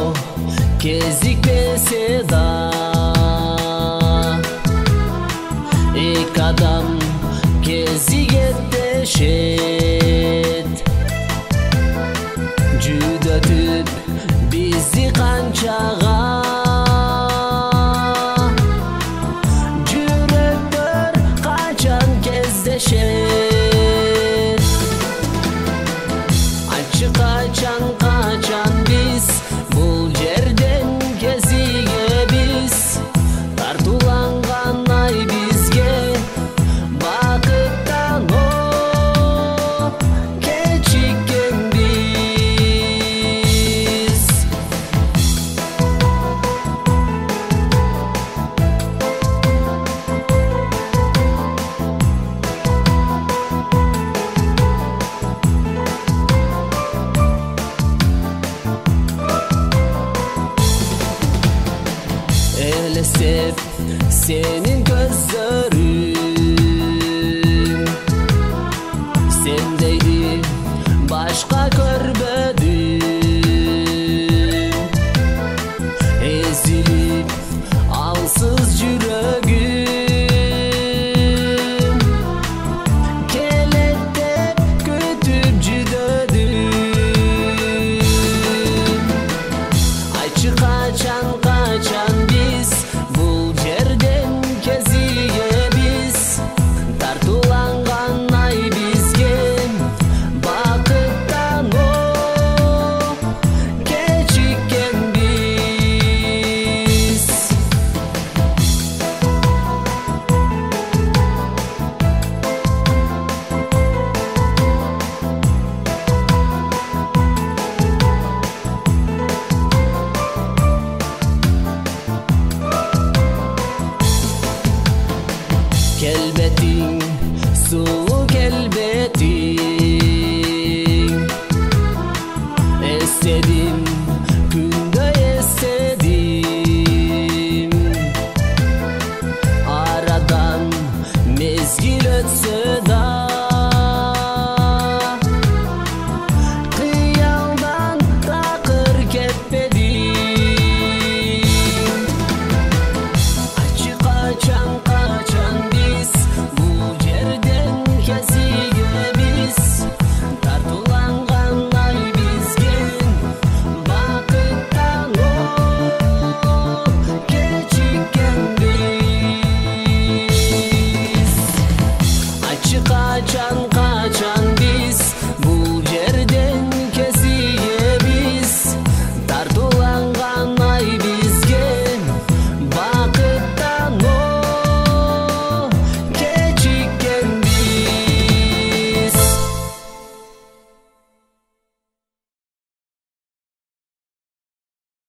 кезикпесе да эки адам кезигеттешет жүдөтүп бизди канчага жүрөктөр качан кездешет айтчы качан биз бул жерден кезигебиз тартууланган ай бизге бакыттануу кечиккенбиз. Elesep senin gözlerin sendeydi başka görmedim ezilip alsız yüreğim kelette kütüp cüdedim ayçı kaçan biz bul жерден кезигебиz тартууланган ай бизге бакыттануу кечиккенбиз. Kelbeting sulu kelbeting estedim күндө эстедим арадан мезгил өтсө да кыялдан такыр кетпедим айтчы качан биз бул жерден кезигебиз тартууланган ай бизге бакыттануу кечиккенбиз. Айтчы качан